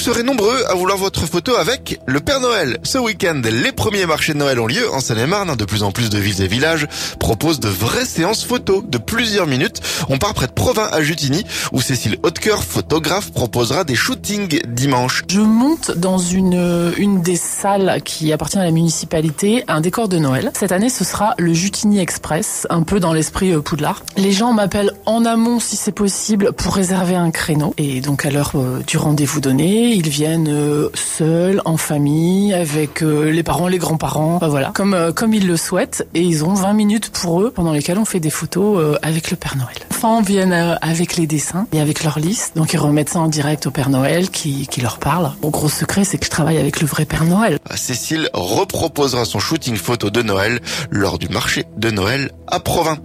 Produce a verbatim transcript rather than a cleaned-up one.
serez nombreux à vouloir votre photo avec le Père Noël. Ce week-end, les premiers marchés de Noël ont lieu en Seine-et-Marne. De plus en plus de villes et villages proposent de vraies séances photos de plusieurs minutes. On part près de Provins à Jutigny, où Cécile Hautecoeur, photographe, proposera des shootings dimanche. Je monte dans une, une des salles qui appartient à la municipalité un décor de Noël. Cette année, ce sera le Jutigny Express, un peu dans l'esprit Poudlard. Les gens m'appellent en amont si c'est possible pour réserver un créneau. Et donc à l'heure euh, du rendez-vous donné, ils viennent euh, seuls, en famille, avec euh, les parents, les grands-parents, enfin, voilà, comme euh, comme ils le souhaitent. Et ils ont vingt minutes pour eux, pendant lesquelles on fait des photos euh, avec le Père Noël. Les enfants viennent euh, avec les dessins et avec leur liste. Donc ils remettent ça en direct au Père Noël qui, qui leur parle. Mon gros secret, c'est que je travaille avec le vrai Père Noël. Cécile reproposera son shooting photo de Noël lors du marché de Noël à Provins.